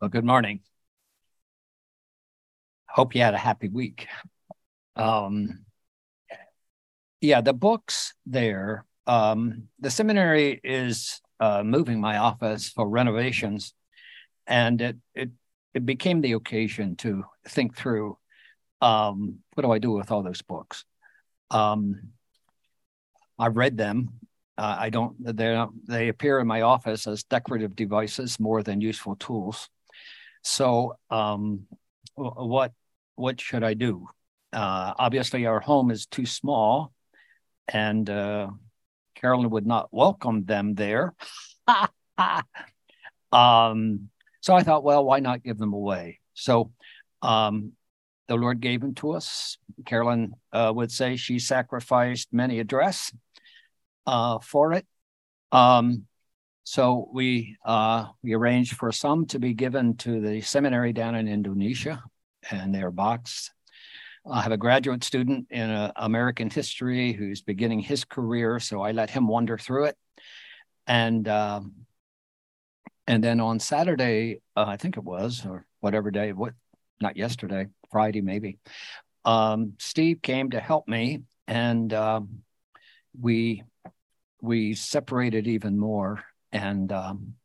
Well, good morning. Hope you had a happy week. Um, yeah, the books there. The seminary is moving my office for renovations, and it became the occasion to think through what do I do with all those books. I've read them. I don't. They appear in my office as decorative devices more than useful tools. So, what should I do? Obviously, our home is too small, and Carolyn would not welcome them there. So I thought, well, why not give them away? So the Lord gave them to us. Carolyn would say she sacrificed many a dress for it. So we arranged for some to be given to the seminary down in Indonesia, and they're boxed. I have a graduate student in American history who's beginning his career, so I let him wander through it. And then on Saturday, I think it was, or whatever day, not yesterday, Friday maybe, Steve came to help me, and we separated even more. And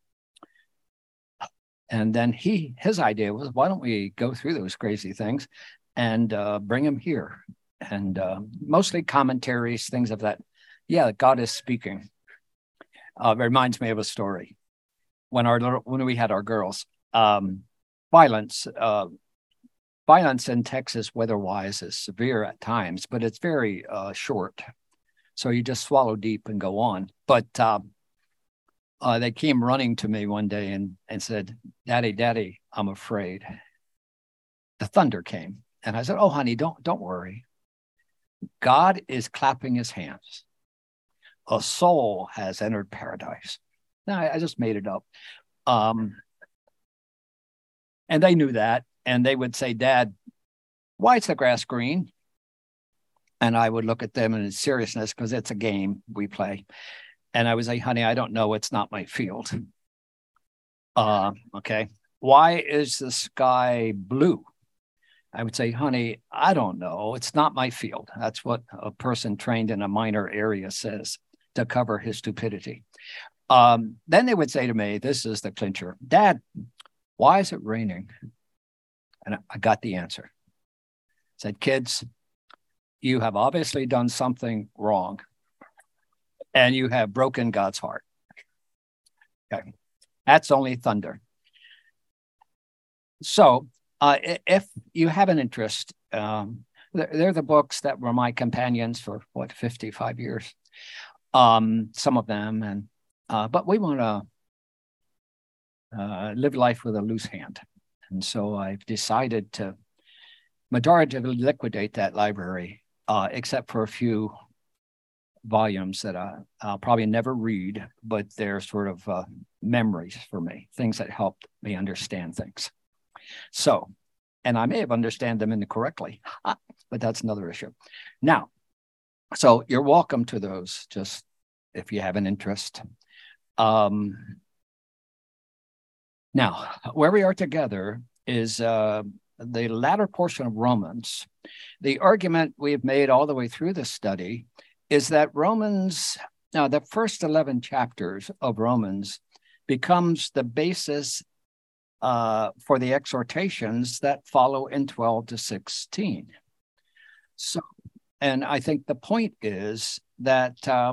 then his idea was, why don't we go through those crazy things and bring them here? And mostly commentaries, things of that. Yeah, God is speaking. It reminds me of a story. When we had our girls, violence in Texas weather-wise is severe at times, but it's very short. So you just swallow deep and go on. But they came running to me one day and said, Daddy, I'm afraid. The thunder came. And I said, oh, honey, don't worry. God is clapping his hands. A soul has entered paradise. Now, I just made it up. And they knew that. And they would say, Dad, why is the grass green? And I would look at them in seriousness because it's a game we play. And I would say, honey, I don't know. It's not my field. Okay. Why is the sky blue? I would say, honey, I don't know. It's not my field. That's what a person trained in a minor area says to cover his stupidity. Then they would say to me, this is the clincher, Dad, why is it raining? And I got the answer. I said, kids, you have obviously done something wrong, and you have broken God's heart. Okay. That's only thunder. So if you have an interest, they're the books that were my companions for 55 years. Some of them, but we want to live life with a loose hand. And so I've decided to majoritively liquidate that library, except for a few volumes that I'll probably never read, but they're sort of memories for me, things that helped me understand things. So, and I may have understand them incorrectly, but that's another issue. Now, so you're welcome to those, just if you have an interest. Now, where we are together is the latter portion of Romans. The argument we've made all the way through the study is that Romans, now the first 11 chapters of Romans becomes the basis for the exhortations that follow in 12 to 16. So, and I think the point is that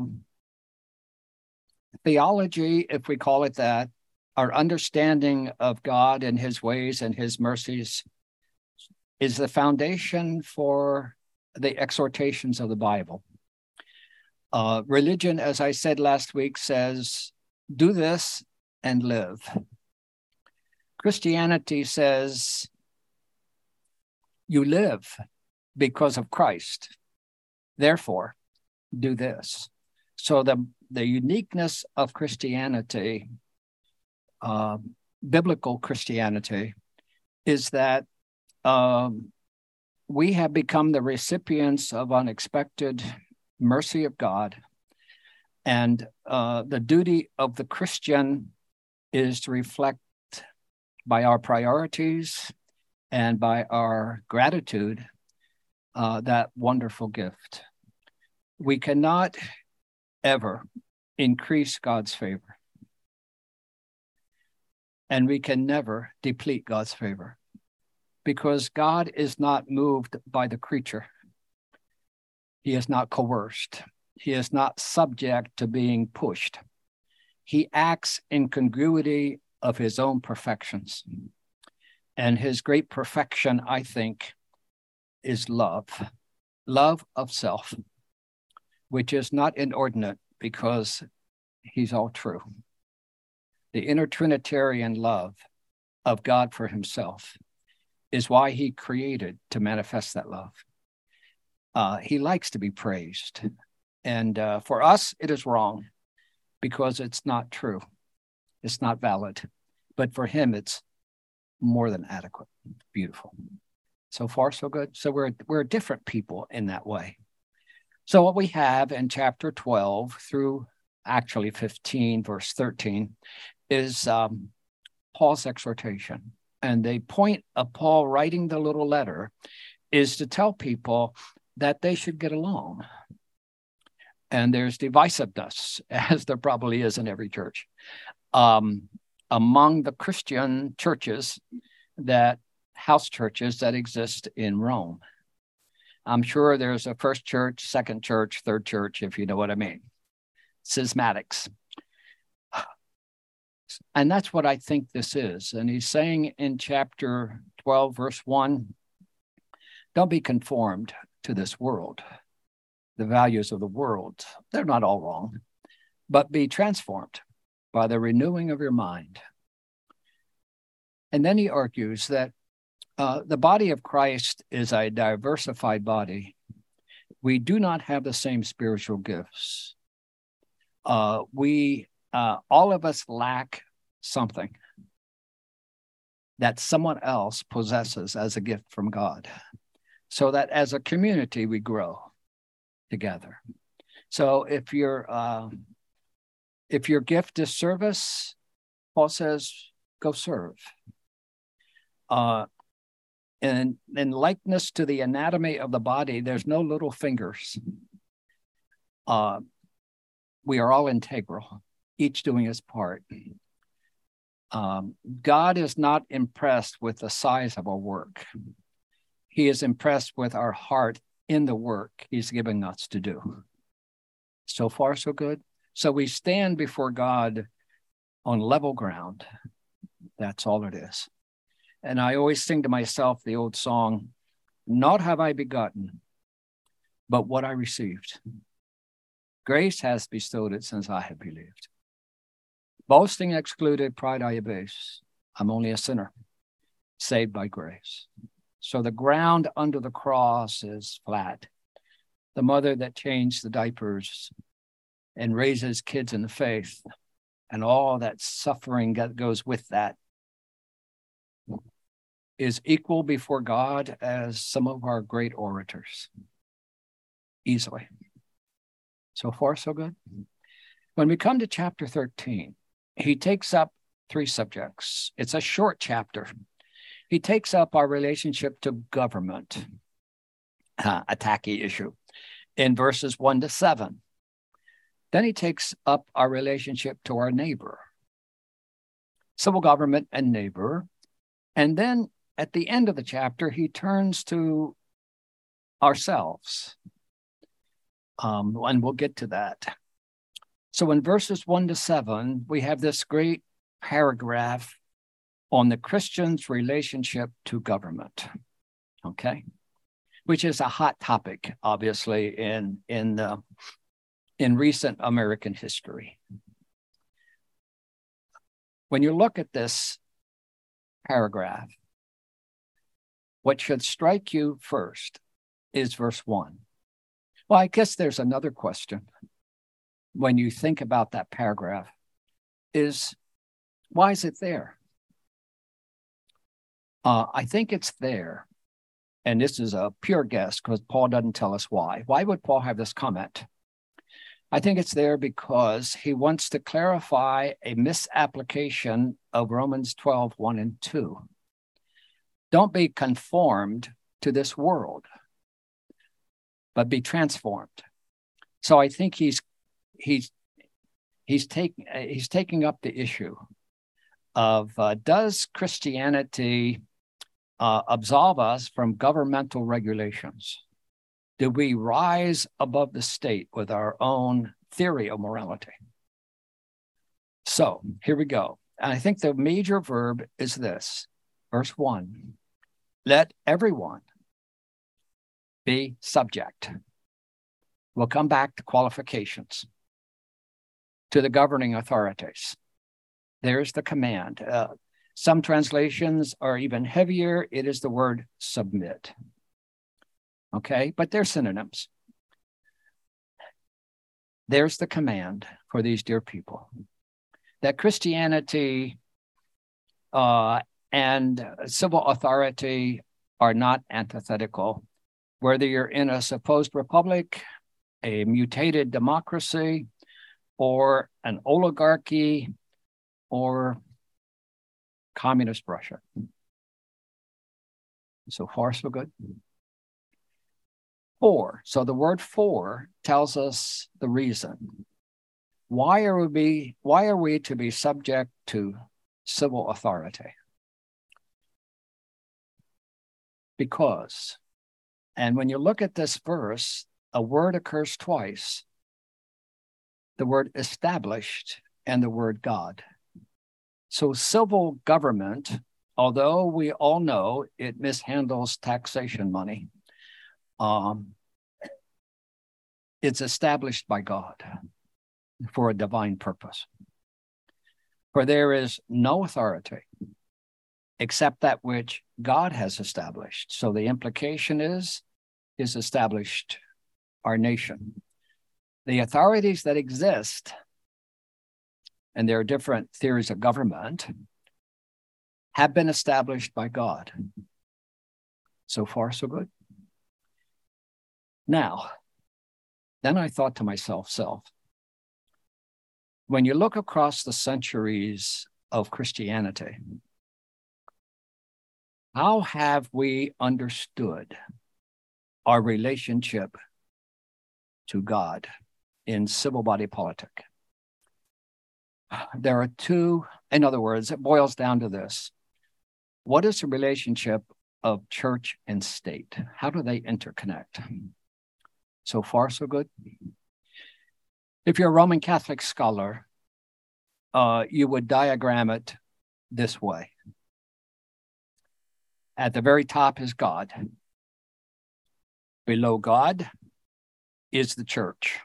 theology, if we call it that, our understanding of God and his ways and his mercies is the foundation for the exhortations of the Bible. Religion, as I said last week, says, do this and live. Christianity says, you live because of Christ. Therefore, do this. So the uniqueness of Christianity, biblical Christianity, is that we have become the recipients of unexpected mercy of God. And the duty of the Christian is to reflect by our priorities and by our gratitude, that wonderful gift. We cannot ever increase God's favor. And we can never deplete God's favor, because God is not moved by the creature. He is not coerced. He is not subject to being pushed. He acts in congruity of his own perfections. And his great perfection, I think, is love of self, which is not inordinate because he's all true. The inner Trinitarian love of God for himself is why he created to manifest that love. He likes to be praised. And for us, it is wrong because it's not true. It's not valid. But for him, it's more than adequate. Beautiful. So far, so good. So we're different people in that way. So what we have in chapter 12 through actually 15, verse 13, is Paul's exhortation. And the point of Paul writing the little letter is to tell people that they should get along. And there's divisiveness, as there probably is in every church, among the Christian churches, that house churches that exist in Rome. I'm sure there's a first church, second church, third church, if you know what I mean. Schismatics. And that's what I think this is. And he's saying in chapter 12, verse 1, don't be conformed to this world, the values of the world. They're not all wrong, but be transformed by the renewing of your mind. And then he argues that the body of Christ is a diversified body. We do not have the same spiritual gifts. All of us lack something that someone else possesses as a gift from God, so that as a community we grow together. So if your gift is service, Paul says, go serve. And in likeness to the anatomy of the body, there's no little fingers. We are all integral, each doing his part. God is not impressed with the size of our work. He is impressed with our heart in the work he's giving us to do. So far, so good. So we stand before God on level ground. That's all it is. And I always sing to myself the old song, not have I begotten, but what I received. Grace has bestowed it since I have believed. Boasting excluded, pride I abase. I'm only a sinner, saved by grace. So the ground under the cross is flat. The mother that changed the diapers and raises kids in the faith and all that suffering that goes with that is equal before God as some of our great orators. Easily. So far, so good. When we come to chapter 13, he takes up three subjects. It's a short chapter. He takes up our relationship to government, a tacky issue, in verses 1 to 7. Then he takes up our relationship to our neighbor, civil government and neighbor. And then at the end of the chapter, he turns to ourselves. And we'll get to that. So in verses 1 to 7, we have this great paragraph on the Christian's relationship to government, okay? Which is a hot topic, obviously, in recent American history. When you look at this paragraph, what should strike you first is verse 1. Well, I guess there's another question when you think about that paragraph is, why is it there? I think it's there, and this is a pure guess because Paul doesn't tell us why. Why would Paul have this comment? I think it's there because he wants to clarify a misapplication of Romans 12, 1 and 2. Don't be conformed to this world, but be transformed. So I think he's taking up the issue of does Christianity absolve us from governmental regulations? Do we rise above the state with our own theory of morality? So here we go. And I think the major verb is this, verse 1. Let everyone be subject. We'll come back to qualifications, to the governing authorities. There's the command. Some translations are even heavier. It is the word submit. Okay, but they're synonyms. There's the command for these dear people. That Christianity and civil authority are not antithetical. Whether you're in a supposed republic, a mutated democracy, or an oligarchy, or communist Russia. So far, so good. For, so the word for tells us the reason. Why are we to be subject to civil authority? Because, and when you look at this verse, a word occurs twice. The word established and the word God. So civil government, although we all know it mishandles taxation money, it's established by God for a divine purpose. For there is no authority except that which God has established. So the implication is established our nation. The authorities that exist, and there are different theories of government, have been established by God. So far, so good. Now, then I thought to myself, when you look across the centuries of Christianity, how have we understood our relationship to God in civil body politic? There are two, in other words, it boils down to this. What is the relationship of church and state? How do they interconnect? So far, so good. If you're a Roman Catholic scholar, you would diagram it this way. At the very top is God. Below God is the church.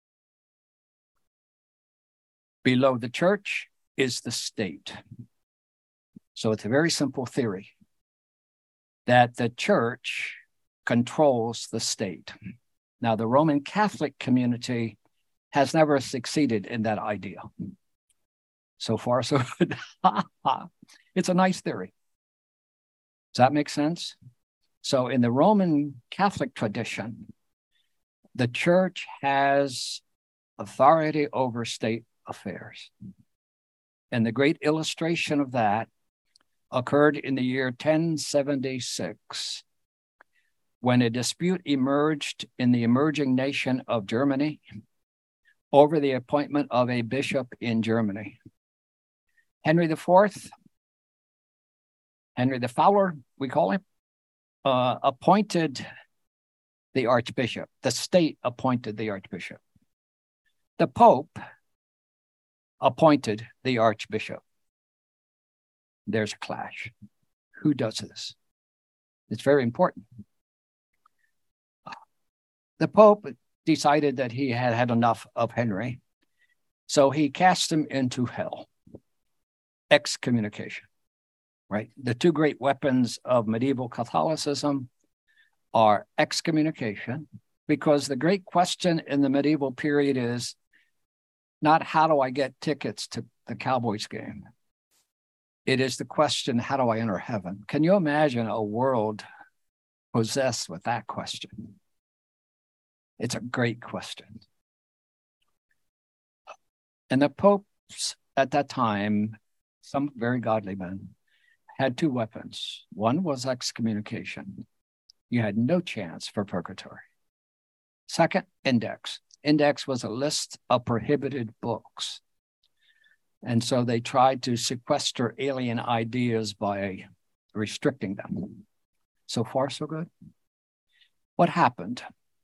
Below the church is the state. So it's a very simple theory that the church controls the state. Now, the Roman Catholic community has never succeeded in that idea. So far, so good. It's a nice theory. Does that make sense? So in the Roman Catholic tradition, the church has authority over state affairs. And the great illustration of that occurred in the year 1076, when a dispute emerged in the emerging nation of Germany over the appointment of a bishop in Germany. Henry IV, Henry the Fowler, we call him, appointed the archbishop. The state appointed the archbishop. The Pope appointed the archbishop. There's a clash. Who does this? It's very important. The Pope decided that he had had enough of Henry, so he cast him into hell. Excommunication, right? The two great weapons of medieval Catholicism are excommunication, because the great question in the medieval period is not how do I get tickets to the Cowboys game? It is the question, how do I enter heaven? Can you imagine a world possessed with that question? It's a great question. And the popes at that time, some very godly men, had two weapons. One was excommunication. You had no chance for purgatory. Second, index. Index was a list of prohibited books. And so they tried to sequester alien ideas by restricting them. So far, so good. What happened?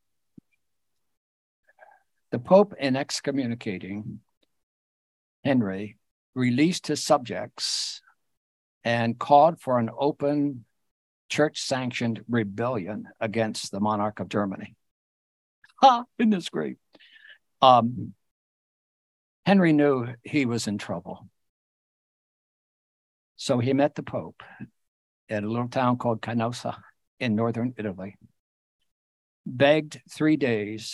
The Pope, in excommunicating Henry, released his subjects and called for an open church-sanctioned rebellion against the monarch of Germany. Ha! Isn't this great? Henry knew he was in trouble. So he met the Pope at a little town called Canossa in northern Italy, begged 3 days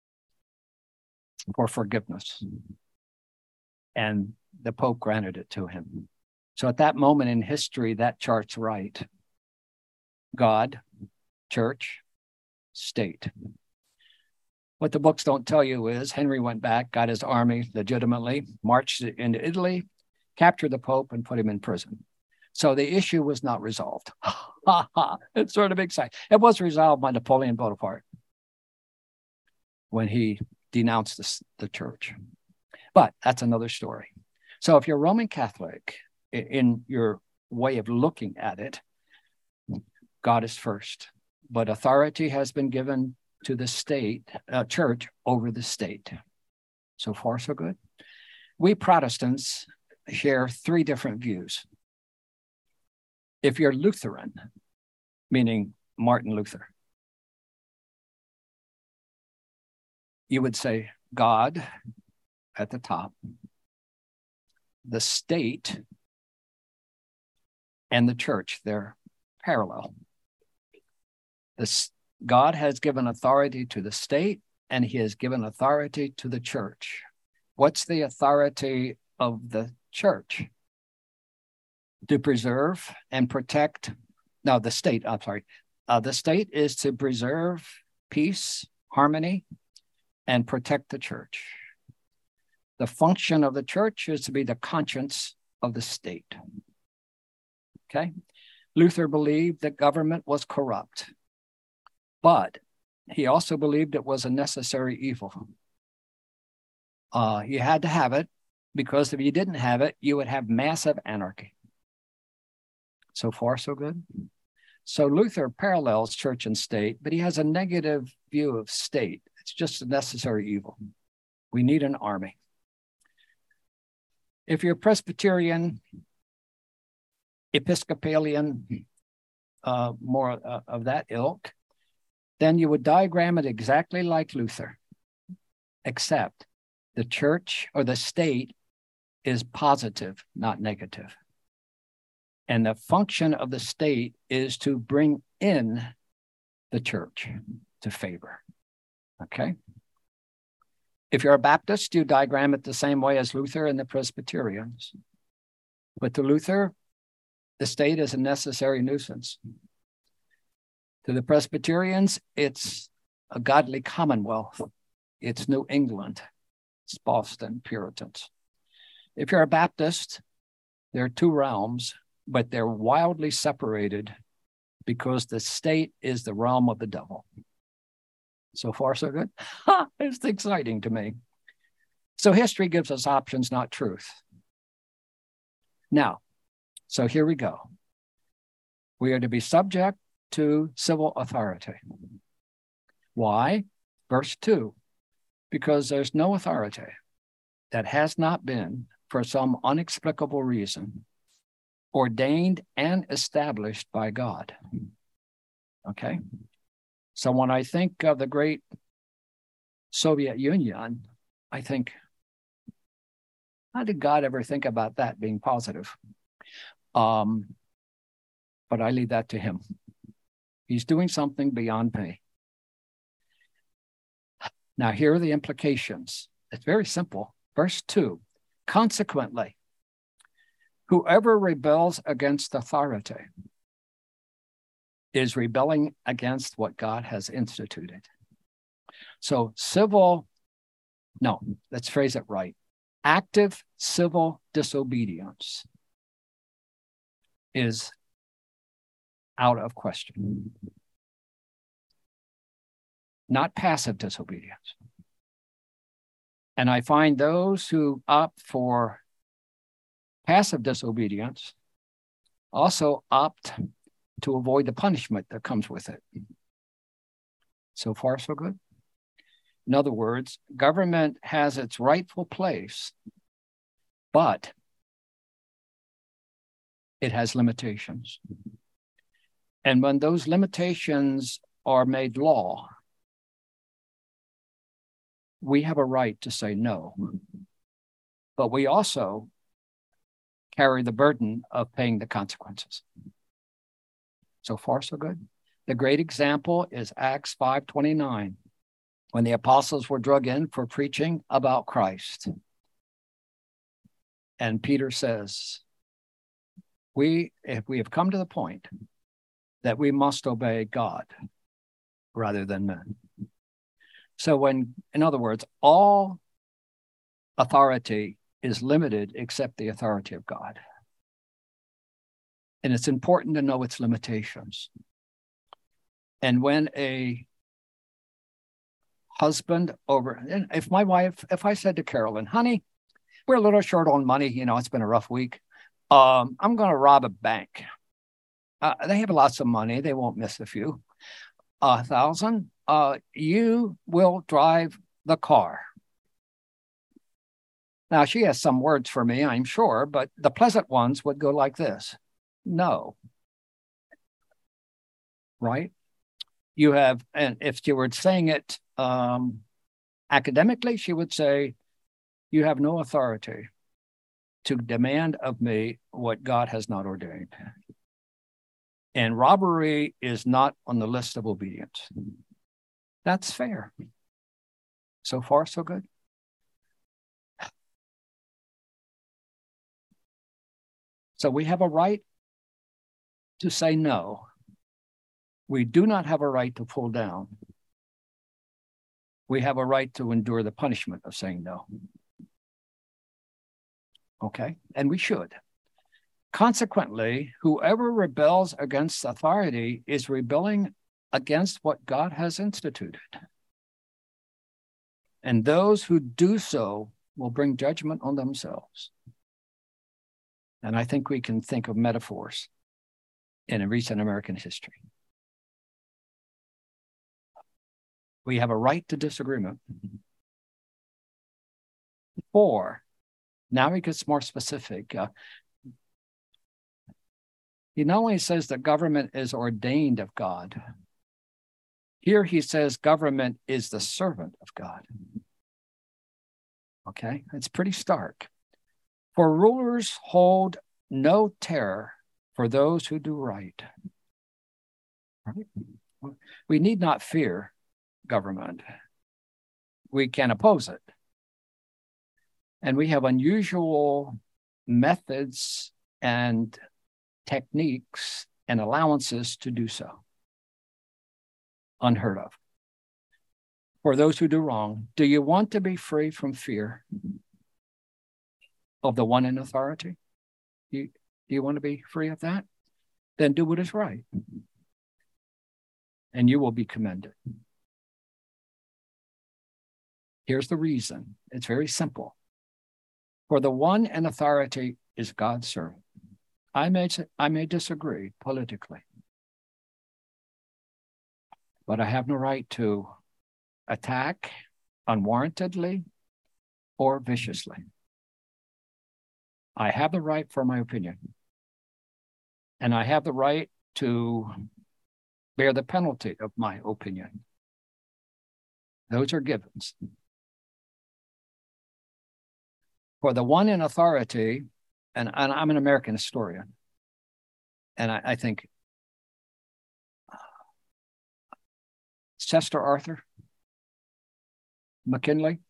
for forgiveness, and the Pope granted it to him. So at that moment in history, that chart's right. God, church, state. What the books don't tell you is Henry went back, got his army legitimately, marched into Italy, captured the Pope, and put him in prison. So the issue was not resolved. It's sort of exciting. It was resolved by Napoleon Bonaparte when he denounced the church. But that's another story. So if you're Roman Catholic, in your way of looking at it, God is first. But authority has been given to the state, church over the state. So far, so good. We Protestants share 3 different views. If you're Lutheran, meaning Martin Luther, you would say God at the top, the state, and the church. They're parallel. God has given authority to the state, and he has given authority to the church. What's the authority of the church? To preserve and protect. No, the state, I'm sorry. The state is to preserve peace, harmony, and protect the church. The function of the church is to be the conscience of the state. Okay? Luther believed that government was corrupt, but he also believed it was a necessary evil. You had to have it, because if you didn't have it, you would have massive anarchy. So far, so good. So Luther parallels church and state, but he has a negative view of state. It's just a necessary evil. We need an army. If you're Presbyterian, Episcopalian, more of that ilk, then you would diagram it exactly like Luther, except the church or the state is positive, not negative. And the function of the state is to bring in the church to favor. Okay? If you're a Baptist, you diagram it the same way as Luther and the Presbyterians. But to Luther, the state is a necessary nuisance. To the Presbyterians, it's a godly commonwealth. It's New England. It's Boston Puritans. If you're a Baptist, there are 2 realms, but they're wildly separated because the state is the realm of the devil. So far, so good. It's exciting to me. So history gives us options, not truth. Now, so here we go. We are to be subject to civil authority. Why? Verse 2, because there's no authority that has not been, for some inexplicable reason, ordained and established by God. Okay? So when I think of the great Soviet Union, I think, how did God ever think about that being positive? But I leave that to him. He's doing something beyond me. Now, here are the implications. It's very simple. Verse 2, consequently, whoever rebels against authority is rebelling against what God has instituted. So let's phrase it right. active civil disobedience is out of question. Not passive disobedience. And I find those who opt for passive disobedience also opt to avoid the punishment that comes with it. So far, so good. In other words, government has its rightful place, but it has limitations. And when those limitations are made law, we have a right to say no. But we also carry the burden of paying the consequences. So far, so good. The great example is Acts 5:29, when the apostles were drug in for preaching about Christ. And Peter says, if we have come to the point that we must obey God rather than men. So in other words, all authority is limited except the authority of God. And it's important to know its limitations. And when a husband if I said to Carolyn, honey, we're a little short on money, it's been a rough week. I'm going to rob a bank. They have lots of money. They won't miss a few. 1,000. You will drive the car. Now, she has some words for me, I'm sure, but the pleasant ones would go like this. No. Right? You have, and if she were saying it academically, she would say, you have no authority to demand of me what God has not ordained. And robbery is not on the list of obedience. That's fair. So far, so good. So we have a right to say no. We do not have a right to pull down. We have a right to endure the punishment of saying no. Okay? And we should. Consequently, whoever rebels against authority is rebelling against what God has instituted. And those who do so will bring judgment on themselves. And I think we can think of metaphors in recent American history. We have a right to disagreement. 4, now he gets more specific. He not only says that government is ordained of God, here he says government is the servant of God. Okay, it's pretty stark. For rulers hold no terror for those who do right. We need not fear government. We can oppose it. And we have unusual methods and techniques and allowances to do so. Unheard of. For those who do wrong, do you want to be free from fear of the one in authority? Do you want to be free of that? Then do what is right. And you will be commended. Here's the reason. It's very simple. For the one in authority is God's servant. I may disagree politically, but I have no right to attack unwarrantedly or viciously. I have the right for my opinion, and I have the right to bear the penalty of my opinion. Those are givens. For the one in authority, and I'm an American historian, and I think Chester Arthur, McKinley,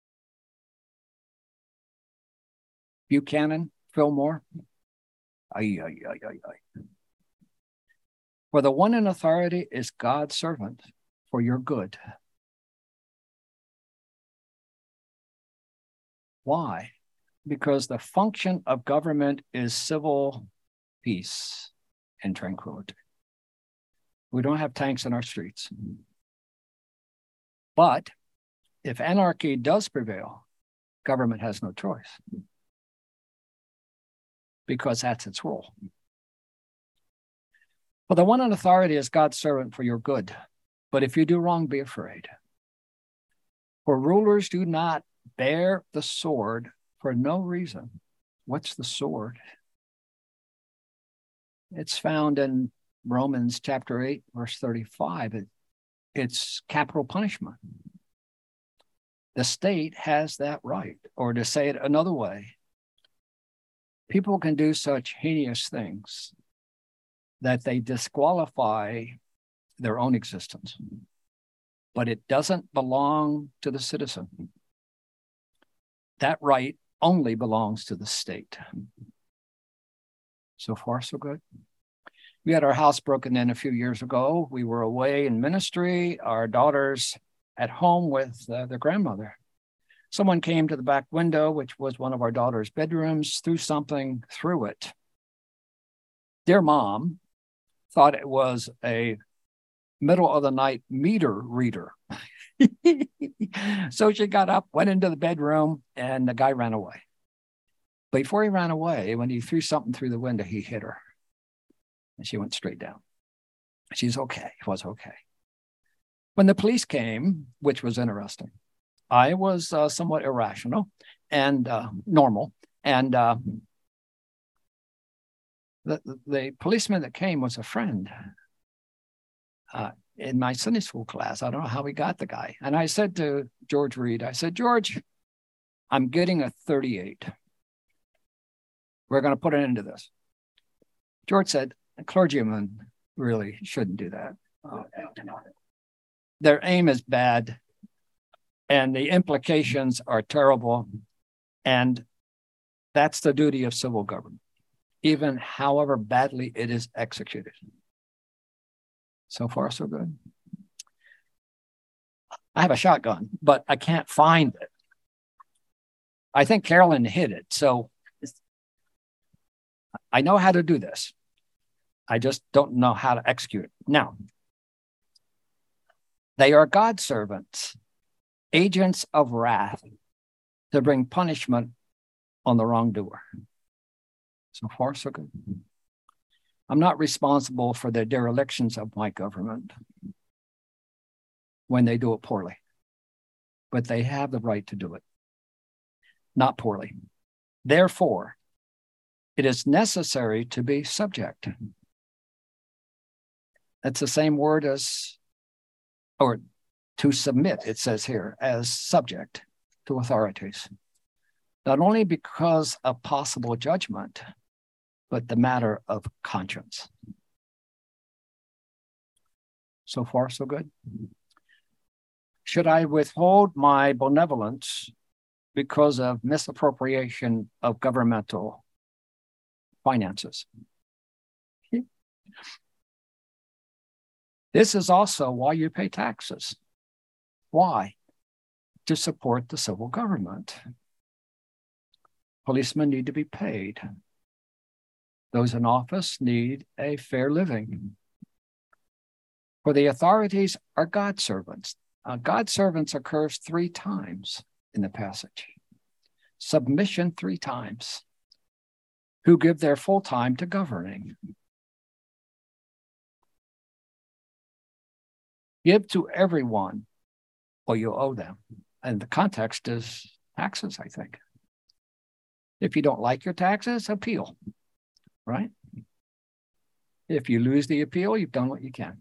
Buchanan, Fillmore. For the one in authority is God's servant for your good. Why? because the function of government is civil peace and tranquility. We don't have tanks in our streets. But if anarchy does prevail, government has no choice because that's its role. For the one in authority is God's servant for your good. But if you do wrong, be afraid. For rulers do not bear the sword for no reason. What's the sword? It's found in Romans chapter 8, verse 35. It's capital punishment. The state has that right. Or to say it another way, people can do such heinous things that they disqualify their own existence. But it doesn't belong to the citizen. That right only belongs to the state. So far, so good. We had our house broken in a few years ago. We were away in ministry. Our daughters at home with their grandmother. Someone came to the back window, which was one of our daughter's bedrooms, threw something through it. Dear mom thought it was a middle of the night meter reader. So she got up, went into the bedroom, and the guy ran away. Before he ran away, when he threw something through the window, he hit her. And she went straight down. She's okay. It was okay. When the police came, which was interesting, I was somewhat irrational and normal. And the policeman that came was a friend in my Sunday school class. I don't know how we got the guy. And I said to George Reed, I said, George, I'm getting a 38. We're going to put an end to this. George said, clergymen really shouldn't do that. Their aim is bad, and the implications are terrible. And that's the duty of civil government, even however badly it is executed. So far, so good. I have a shotgun, but I can't find it. I think Carolyn hid it. So I know how to do this. I just don't know how to execute it. Now, they are God's servants, agents of wrath to bring punishment on the wrongdoer. So far, so good. I'm not responsible for the derelictions of my government when they do it poorly, but they have the right to do it, not poorly. Therefore, it is necessary to be subject. That's the same word as, or to submit, it says here, as subject to authorities. Not only because of possible judgment, but the matter of conscience. So far, so good. Should I withhold my benevolence because of misappropriation of governmental finances? This is also why you pay taxes. Why? To support the civil government. Policemen need to be paid. Those in office need a fair living. For the authorities are God's servants. God's servants occurs 3 times in the passage. Submission 3 times. Who give their full time to governing. Give to everyone what you owe them. And the context is taxes, I think. If you don't like your taxes, appeal, right? If you lose the appeal, you've done what you can.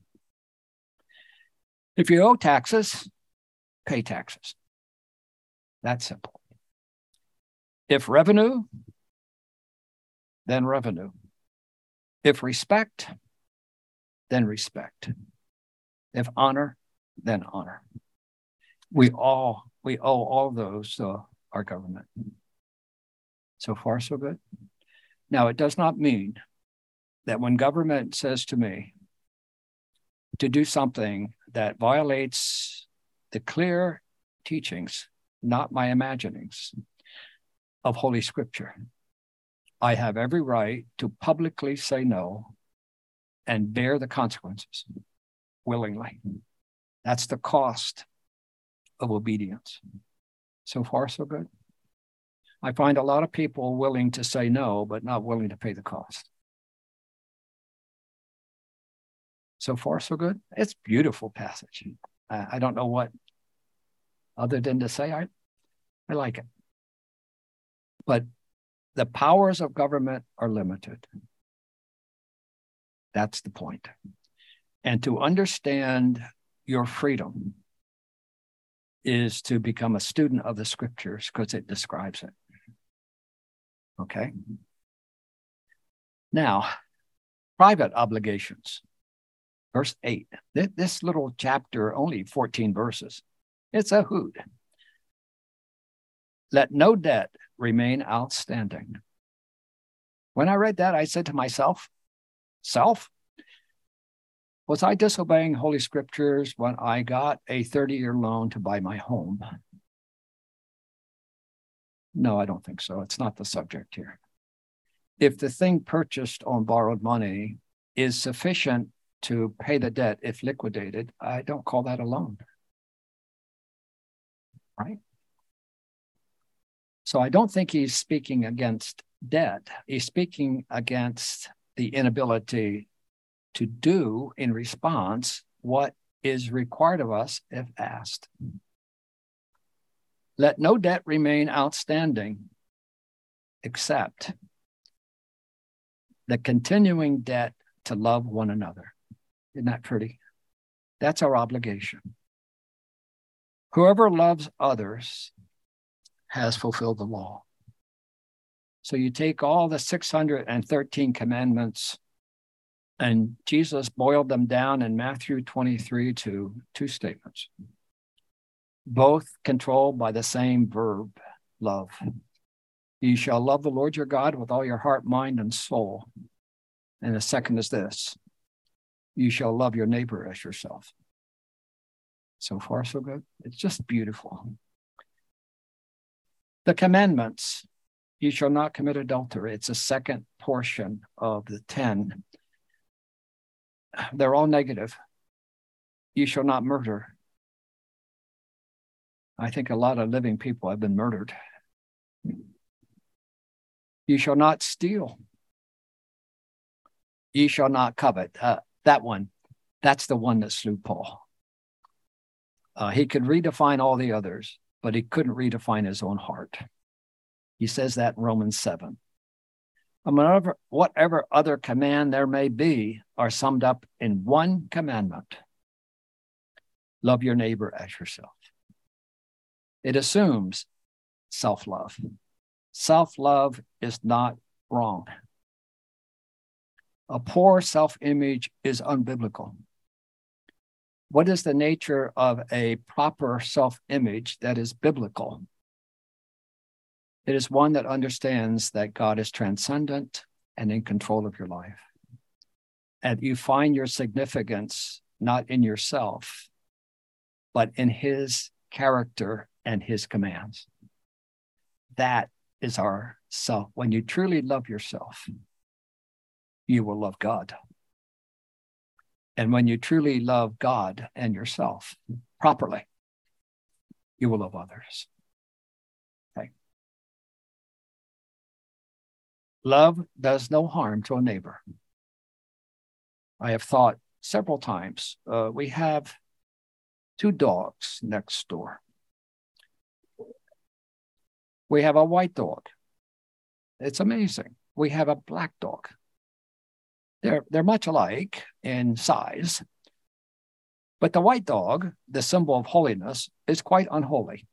If you owe taxes, pay taxes. That's simple. If revenue, then revenue. If respect, then respect. If honor, then honor. We owe all those to our government. So far, so good. Now, it does not mean that when government says to me to do something that violates the clear teachings, not my imaginings, of Holy Scripture, I have every right to publicly say no and bear the consequences willingly. That's the cost of obedience. So far, so good. I find a lot of people willing to say no, but not willing to pay the cost. So far, so good. It's a beautiful passage. I don't know what other than to say I like it. But the powers of government are limited. That's the point. And to understand your freedom is to become a student of the Scriptures because it describes it. Okay? Now, private obligations. Verse 8. This little chapter, only 14 verses. It's a hoot. Let no debt remain outstanding. When I read that, I said to myself, was I disobeying Holy Scriptures when I got a 30-year loan to buy my home? No, I don't think so. It's not the subject here. If the thing purchased on borrowed money is sufficient to pay the debt if liquidated, I don't call that a loan. Right? So I don't think he's speaking against debt. He's speaking against the inability to do in response what is required of us if asked. Let no debt remain outstanding except the continuing debt to love one another. Isn't that pretty? That's our obligation. Whoever loves others has fulfilled the law. So you take all the 613 commandments, and Jesus boiled them down in Matthew 23 to two statements, both controlled by the same verb, love. You shall love the Lord your God with all your heart, mind, and soul. And the second is this: you shall love your neighbor as yourself. So far, so good. It's just beautiful. The commandments: you shall not commit adultery. It's a second portion of the 10. They're all negative. You shall not murder. I think a lot of living people have been murdered. You shall not steal. You shall not covet. That one, that's the one that slew Paul. He could redefine all the others, but he couldn't redefine his own heart. He says that in Romans 7. And whatever other command there may be are summed up in one commandment: love your neighbor as yourself. It assumes self-love. Self-love is not wrong. A poor self-image is unbiblical. What is the nature of a proper self-image that is biblical? It is one that understands that God is transcendent and in control of your life. And you find your significance not in yourself, but in his character and his commands. That is our self. When you truly love yourself, you will love God. And when you truly love God and yourself properly, you will love others. Okay. Love does no harm to a neighbor. I have thought several times, we have 2 dogs next door. We have a white dog. It's amazing. We have a black dog. They're much alike in size, but the white dog, the symbol of holiness, is quite unholy.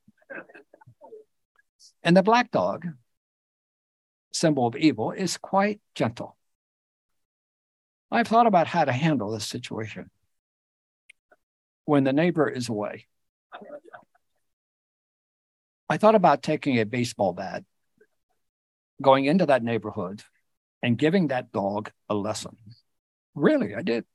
And the black dog, symbol of evil, is quite gentle. I've thought about how to handle this situation when the neighbor is away. I thought about taking a baseball bat, going into that neighborhood, and giving that dog a lesson. Really, I did.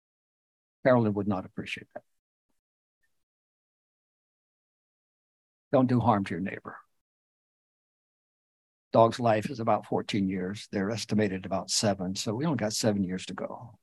Carolyn would not appreciate that. Don't do harm to your neighbor. Dog's life is about 14 years. They're estimated about 7. So we only got 7 years to go.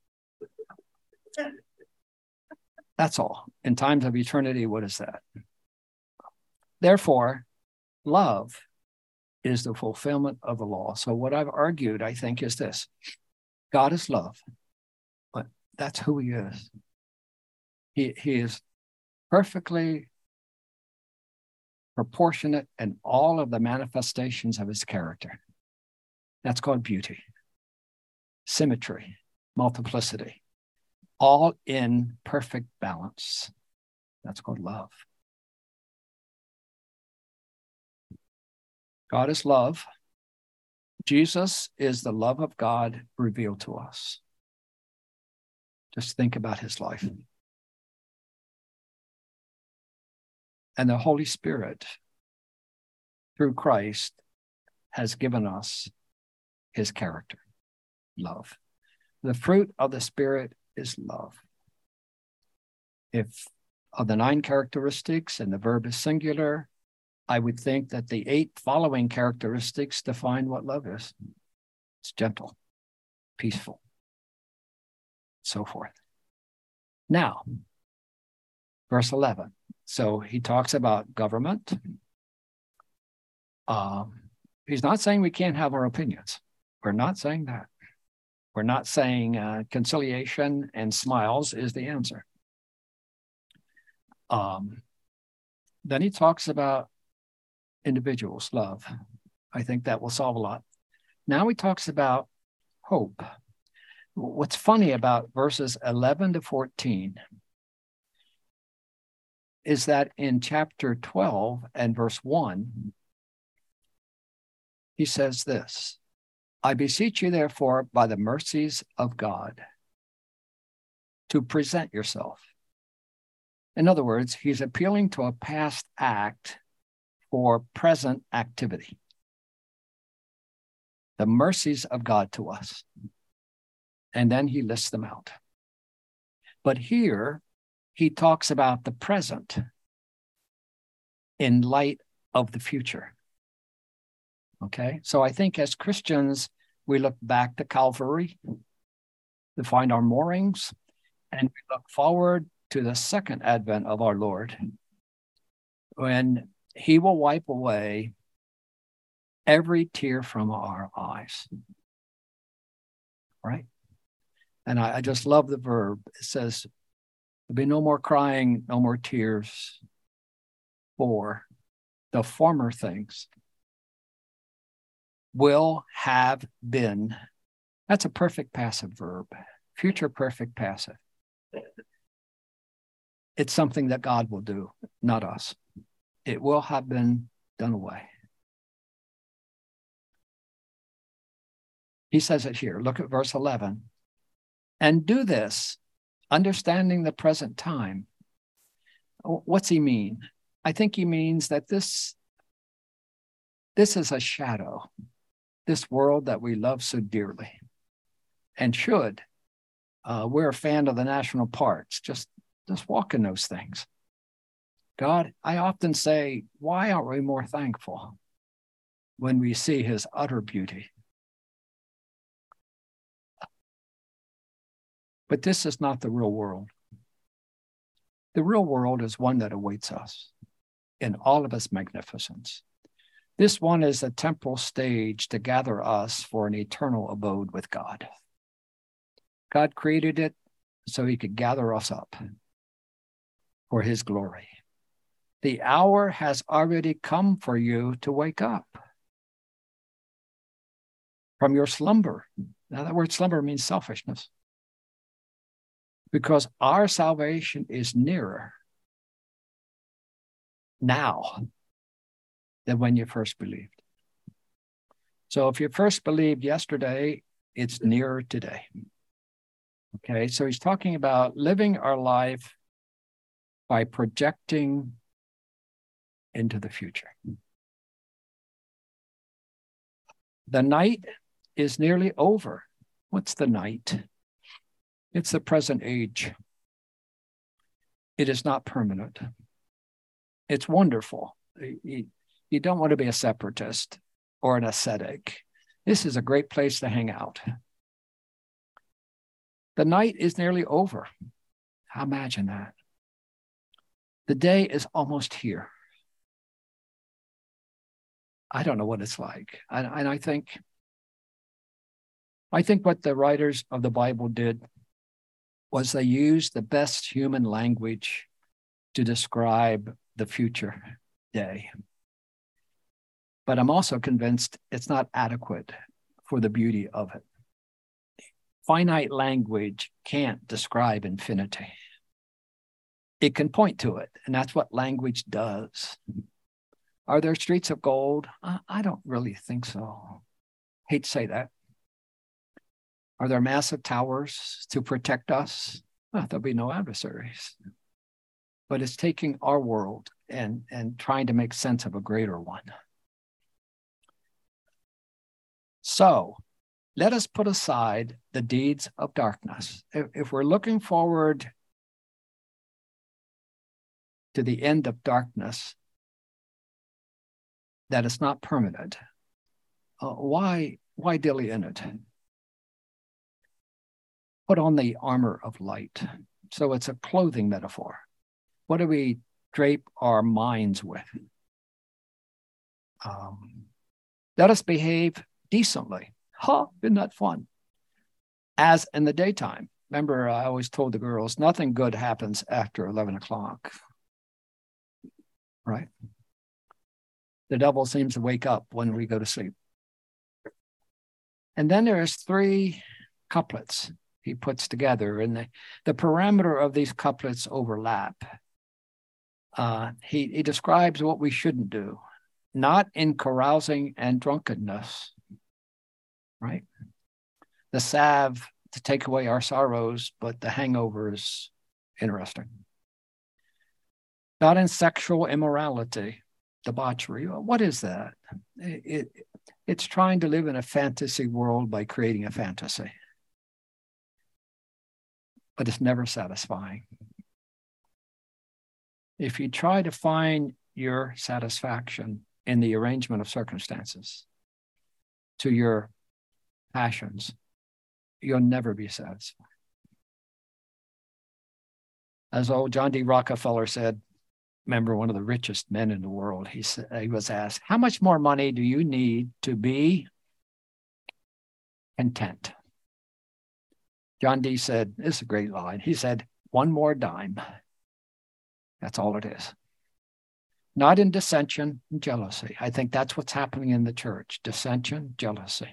That's all. In times of eternity, what is that? Therefore, love is the fulfillment of the law. So what I've argued, I think, is this. God is love, but that's who he is. He is perfectly proportionate in all of the manifestations of his character. That's called beauty, symmetry, multiplicity, all in perfect balance. That's called love. God is love. Jesus is the love of God revealed to us. Just think about his life. And the Holy Spirit, through Christ, has given us his character, love. The fruit of the Spirit is love. If of the 9 characteristics and the verb is singular, I would think that the 8 following characteristics define what love is. It's gentle, peaceful, so forth. Now, verse 11. So he talks about government. He's not saying we can't have our opinions. We're not saying that. We're not saying conciliation and smiles is the answer. Then he talks about individuals, love. I think that will solve a lot. Now he talks about hope. What's funny about verses 11 to 14 is that in chapter 12 and verse 1, he says this, I beseech you, therefore, by the mercies of God, to present yourself. In other words, he's appealing to a past act for present activity. The mercies of God to us. And then he lists them out. But here, he talks about the present in light of the future. Okay, so I think as Christians, we look back to Calvary to find our moorings, and we look forward to the second advent of our Lord, when he will wipe away every tear from our eyes. Right? And I just love the verb. It says, there'll be no more crying, no more tears, for the former things will have been. That's a perfect passive verb, future perfect passive. It's something that God will do, not us. It will have been done away. He says it here. Look at verse 11. And do this, understanding the present time. What's he mean? I think he means that this is a shadow, this world that we love so dearly and should. We're a fan of the national parks. Just walk in those things. God, I often say, why aren't we more thankful when we see his utter beauty? But this is not the real world. The real world is one that awaits us in all of its magnificence. This one is a temporal stage to gather us for an eternal abode with God. God created it so he could gather us up for his glory. The hour has already come for you to wake up from your slumber. Now, that word slumber means selfishness. Because our salvation is nearer now than when you first believed. So if you first believed yesterday, it's nearer today. Okay, so he's talking about living our life by projecting into the future. The night is nearly over. What's the night? It's the present age. It is not permanent. It's wonderful. You don't want to be a separatist or an ascetic. This is a great place to hang out. The night is nearly over. Imagine that. The day is almost here. I don't know what it's like. And I think what the writers of the Bible did was they used the best human language to describe the future day. But I'm also convinced it's not adequate for the beauty of it. Finite language can't describe infinity. It can point to it, and that's what language does. Are there streets of gold? I don't really think so. Hate to say that. Are there massive towers to protect us? Well, there'll be no adversaries. But it's taking our world and trying to make sense of a greater one. So let us put aside the deeds of darkness. If we're looking forward to the end of darkness, that is not permanent, why dilly in it? Put on the armor of light. So it's a clothing metaphor. What do we drape our minds with? Let us behave decently. Isn't that fun? As in the daytime. Remember, I always told the girls, nothing good happens after 11 o'clock. Right? The devil seems to wake up when we go to sleep. And then there's 3 couplets he puts together, and the parameter of these couplets overlap. He describes what we shouldn't do, not in carousing and drunkenness, right? The salve to take away our sorrows, but the hangover is interesting. Not in sexual immorality, debauchery. What is that? It's trying to live in a fantasy world by creating a fantasy. But it's never satisfying. If you try to find your satisfaction in the arrangement of circumstances to your passions, you'll never be satisfied. As old John D. Rockefeller said, remember, one of the richest men in the world, he was asked, how much more money do you need to be content? John D. said, this is a great line. He said, one more dime. That's all it is. Not in dissension and jealousy. I think that's what's happening in the church, dissension, jealousy.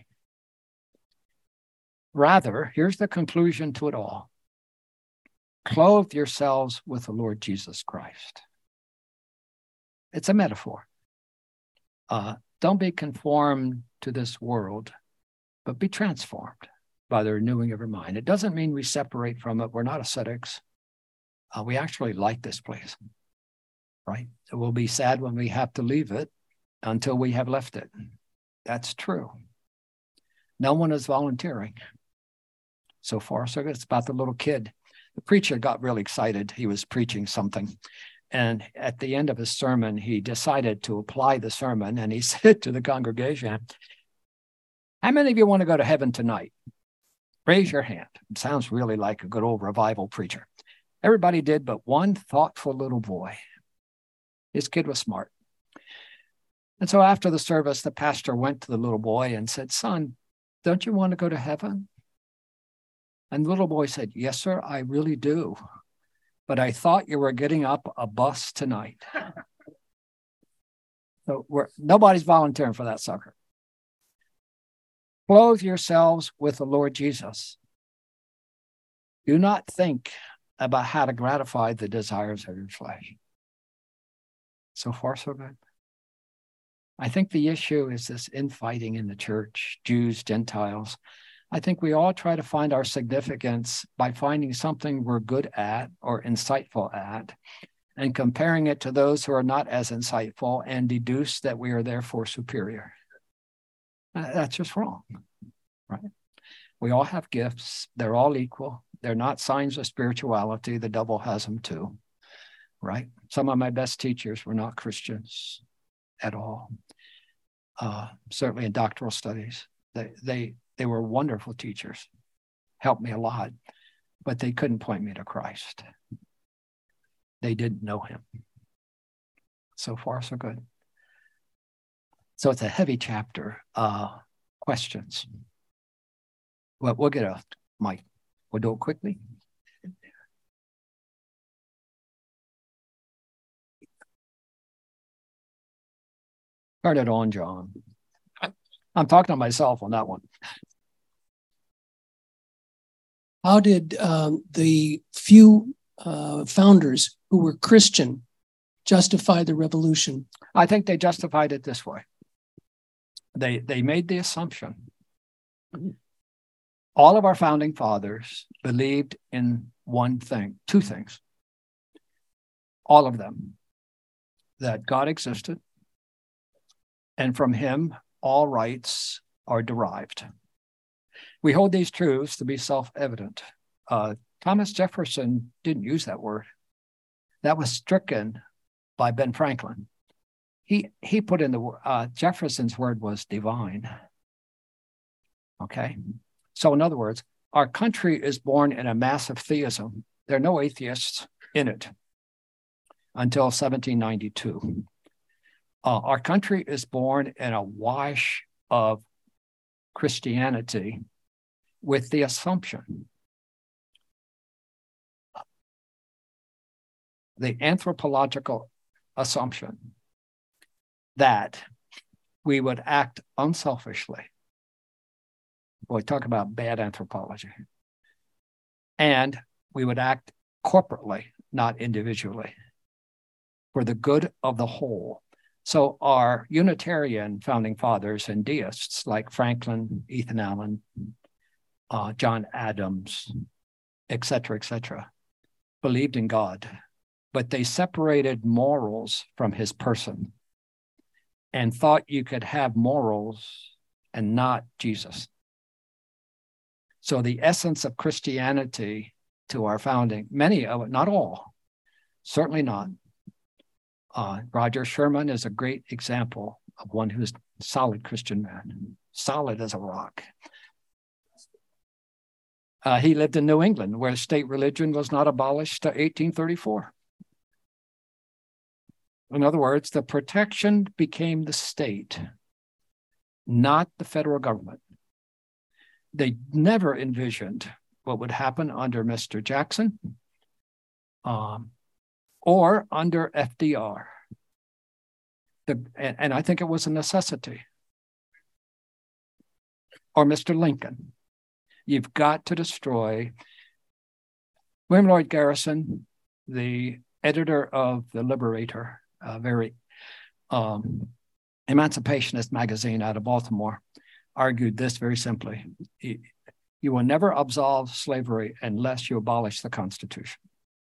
Rather, here's the conclusion to it all. Clothe yourselves with the Lord Jesus Christ. It's a metaphor. Don't be conformed to this world, but be transformed by the renewing of your mind. It doesn't mean we separate from it. We're not ascetics. We actually like this place, right? So we'll be sad when we have to leave it until we have left it. That's true. No one is volunteering. So far, so good. It's about the little kid. The preacher got really excited. He was preaching something. And at the end of his sermon, he decided to apply the sermon. And he said to the congregation, how many of you want to go to heaven tonight? Raise your hand. It sounds really like a good old revival preacher. Everybody did, but one thoughtful little boy. His kid was smart. And so after the service, the pastor went to the little boy and said, son, don't you want to go to heaven? And the little boy said, yes, sir, I really do. But I thought you were getting up a bus tonight. So nobody's volunteering for that sucker. Clothe yourselves with the Lord Jesus. Do not think about how to gratify the desires of your flesh. So far, so good. I think the issue is this infighting in the church, Jews, Gentiles. I think we all try to find our significance by finding something we're good at or insightful at and comparing it to those who are not as insightful and deduce that we are therefore superior. That's just wrong, right? We all have gifts. They're all equal. They're not signs of spirituality. The devil has them too, right? Some of my best teachers were not Christians. at all. Certainly in doctoral studies, they were wonderful teachers, helped me a lot, but they couldn't point me to Christ. They didn't know him. So far, so good. So it's a heavy chapter. Questions? Well, we'll get a mic. We'll do it quickly. Turn it on, John. I'm talking to myself on that one. How did the few founders who were Christian justify the revolution? I think they justified it this way. They made the assumption. All of our founding fathers believed in one thing, two things. All of them. That God existed, and from him all rights are derived. We hold these truths to be self-evident. Thomas Jefferson didn't use that word. That was stricken by Ben Franklin. He put in the Jefferson's word was divine. Okay, so in other words, our country is born in a massive theism. There are no atheists in it until 1792. Our country is born in a wash of Christianity with the assumption, the anthropological assumption that we would act unselfishly. Boy, talk about bad anthropology. And we would act corporately, not individually, for the good of the whole. So our Unitarian founding fathers and deists like Franklin, Ethan Allen, John Adams, et cetera, believed in God, but they separated morals from his person and thought you could have morals and not Jesus. So the essence of Christianity to our founding, many of it, not all, certainly not. Roger Sherman is a great example of one who's a solid Christian man, solid as a rock. He lived in New England, where state religion was not abolished to 1834. In other words, the protection became the state, not the federal government. They never envisioned what would happen under Mr. Jackson or under FDR. And I think it was a necessity. Or Mr. Lincoln. You've got to destroy. William Lloyd Garrison, the editor of The Liberator, a very emancipationist magazine out of Baltimore, argued this very simply. You will never absolve slavery unless you abolish the Constitution.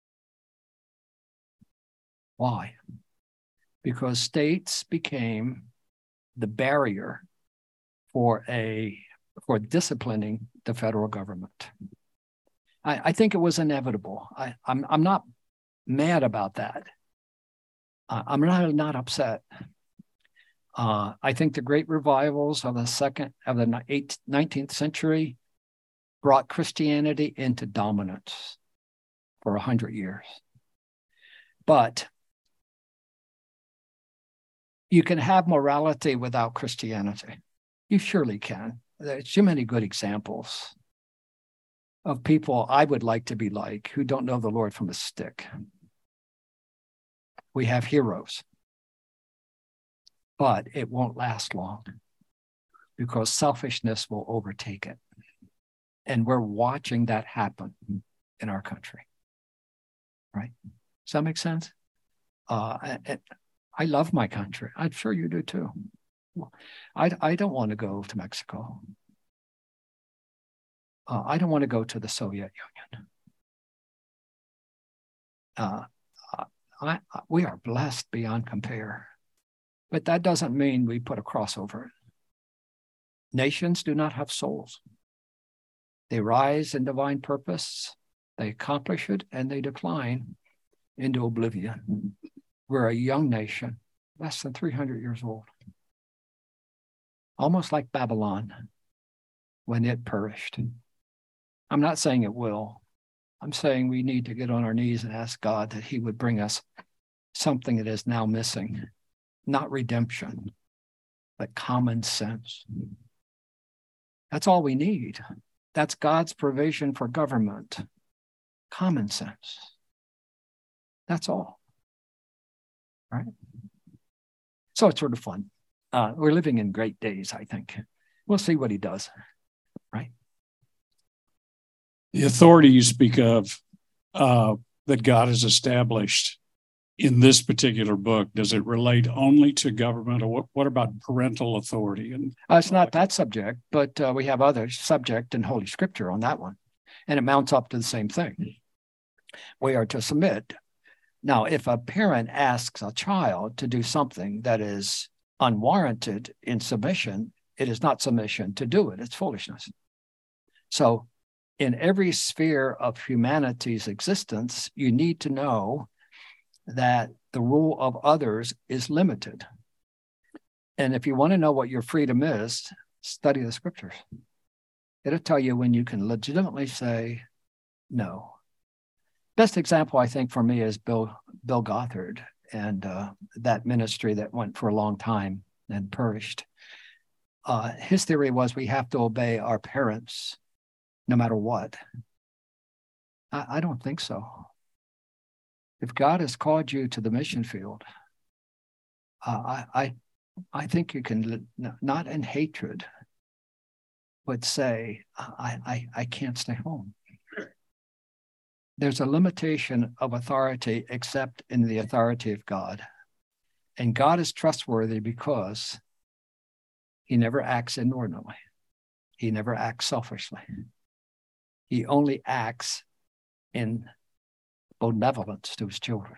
Why? Because states became the barrier for disciplining the federal government. I think it was inevitable. I'm not mad about that. I'm not upset. I think the great revivals of the 19th century brought Christianity into dominance for 100 years. But you can have morality without Christianity. You surely can. There's too many good examples of people I would like to be like who don't know the Lord from a stick. We have heroes, but it won't last long because selfishness will overtake it. And we're watching that happen in our country, right? Does that make sense? I love my country. I'm sure you do too. I don't want to go to Mexico. I don't want to go to the Soviet Union. We are blessed beyond compare, but that doesn't mean we put a cross over it. Nations do not have souls. They rise in divine purpose, they accomplish it, and they decline into oblivion. We're a young nation, less than 300 years old. Almost like Babylon when it perished. I'm not saying it will. I'm saying we need to get on our knees and ask God that he would bring us something that is now missing, not redemption, but common sense. That's all we need. That's God's provision for government. Common sense. That's all. Right? So it's sort of fun. We're living in great days, I think. We'll see what he does. Right? The authority you speak of that God has established in this particular book, does it relate only to government, or what about parental authority? And it's not that subject, but we have other subject in Holy Scripture on that one. And it mounts up to the same thing. We are to submit. Now, if a parent asks a child to do something that is unwarranted in submission, it is not submission to do it. It's foolishness. So in every sphere of humanity's existence, you need to know that the rule of others is limited. And if you want to know what your freedom is, study the scriptures. It'll tell you when you can legitimately say no. Best example, I think, for me is Bill Gothard and that ministry that went for a long time and perished. His theory was we have to obey our parents no matter what. I don't think so. If God has called you to the mission field, I think you can, not in hatred, but say, I can't stay home. There's a limitation of authority except in the authority of God. And God is trustworthy because he never acts inordinately. He never acts selfishly. He only acts in benevolence to his children,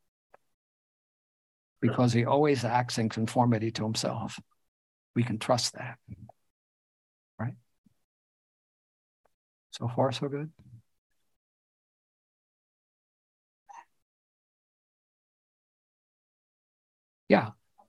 because he always acts in conformity to himself. We can trust that, right? So far, so good. Yeah.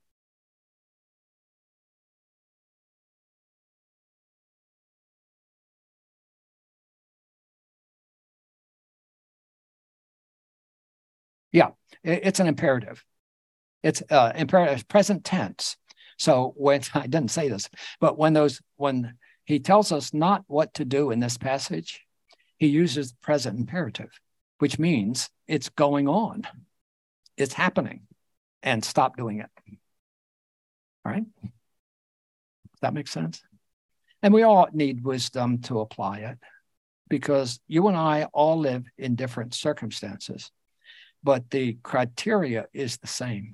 Yeah, it's an imperative. It's imperative, present tense. So when I didn't say this, but when he tells us not what to do in this passage, he uses the present imperative, which means it's going on, it's happening, and stop doing it. All right? Does that make sense? And we all need wisdom to apply it, because you and I all live in different circumstances, but the criteria is the same,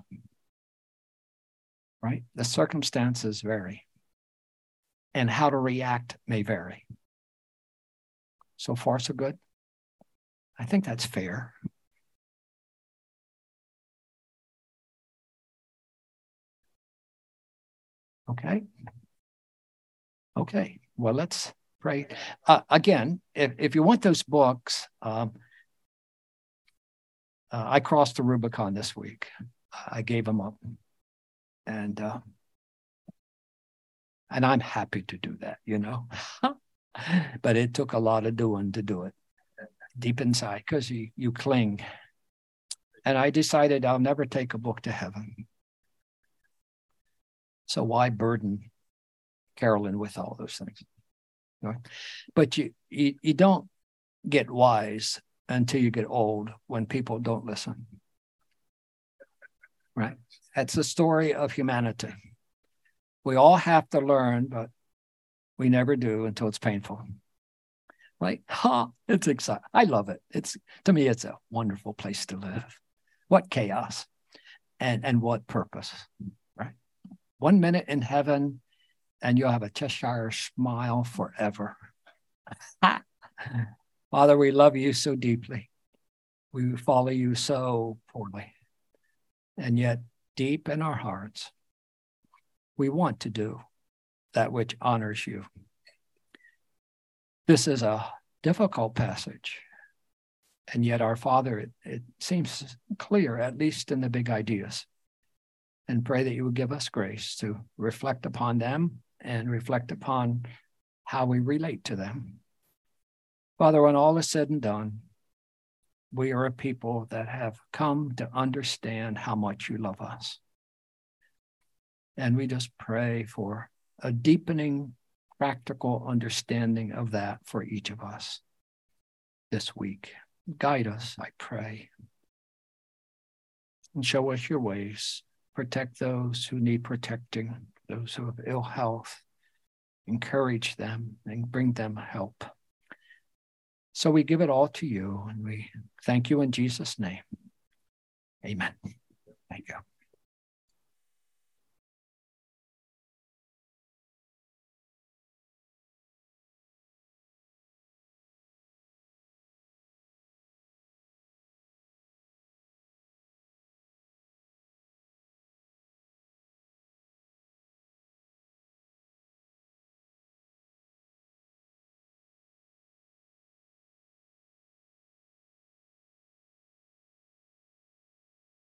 right? The circumstances vary, and how to react may vary. So far, so good. I think that's fair. Okay. Okay. Well, let's pray. Again, if you want those books, I crossed the Rubicon this week. I gave them up. And I'm happy to do that, you know. But it took a lot of doing to do it deep inside, because you cling. And I decided I'll never take a book to heaven. So why burden Carolyn with all those things? Right? But you don't get wise until you get old, when people don't listen. Right? That's the story of humanity. We all have to learn, but we never do until it's painful. Right? It's exciting. I love it. To me, it's a wonderful place to live. What chaos and what purpose, right? 1 minute in heaven and you'll have a Cheshire smile forever. Father, we love you so deeply. We follow you so poorly. And yet, deep in our hearts, we want to do that which honors you. This is a difficult passage. And yet our Father, it seems clear, at least in the big ideas. and pray that you would give us grace to reflect upon them and reflect upon how we relate to them. Father, when all is said and done, we are a people that have come to understand how much you love us. And we just pray for a deepening, practical understanding of that for each of us this week. Guide us, I pray. And show us your ways. Protect those who need protecting, those who have ill health. Encourage them and bring them help. So we give it all to you, and we thank you in Jesus' name. Amen. Thank you.